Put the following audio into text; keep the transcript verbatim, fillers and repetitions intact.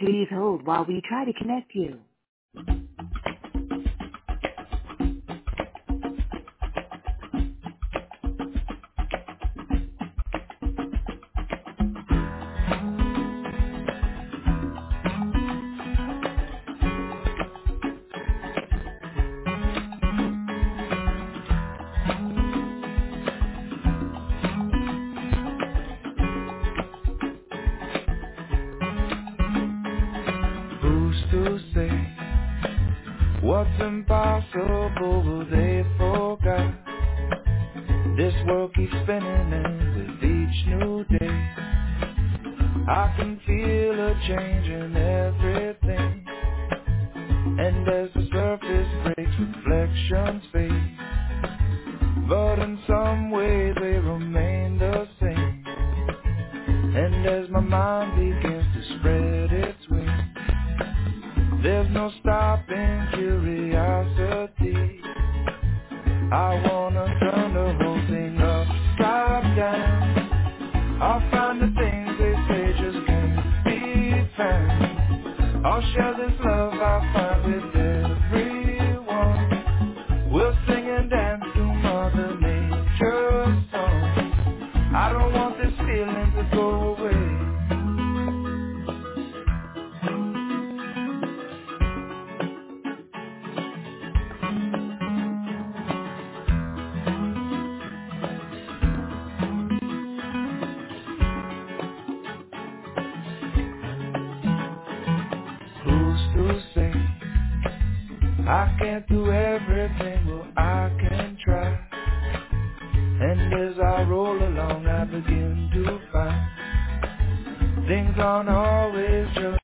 Please hold while we try to connect you. Who's to say what's impossible will they forgot? This world keeps spinning and with each new day I can feel a change in everything. And as the surface breaks, reflections fade, but in some ways they remain the same. And as my mind begins to spread its wings, there's no stopping curiosity. I wanna turn the whole thing upside down. I'll find the things they say just can't be found. I'll share this love I find with everyone. We'll sing and dance to Mother Nature's song. I don't want this feeling to go away. Who's to say I can't do everything? Well, I can try. And as I roll along, I begin to find things aren't always just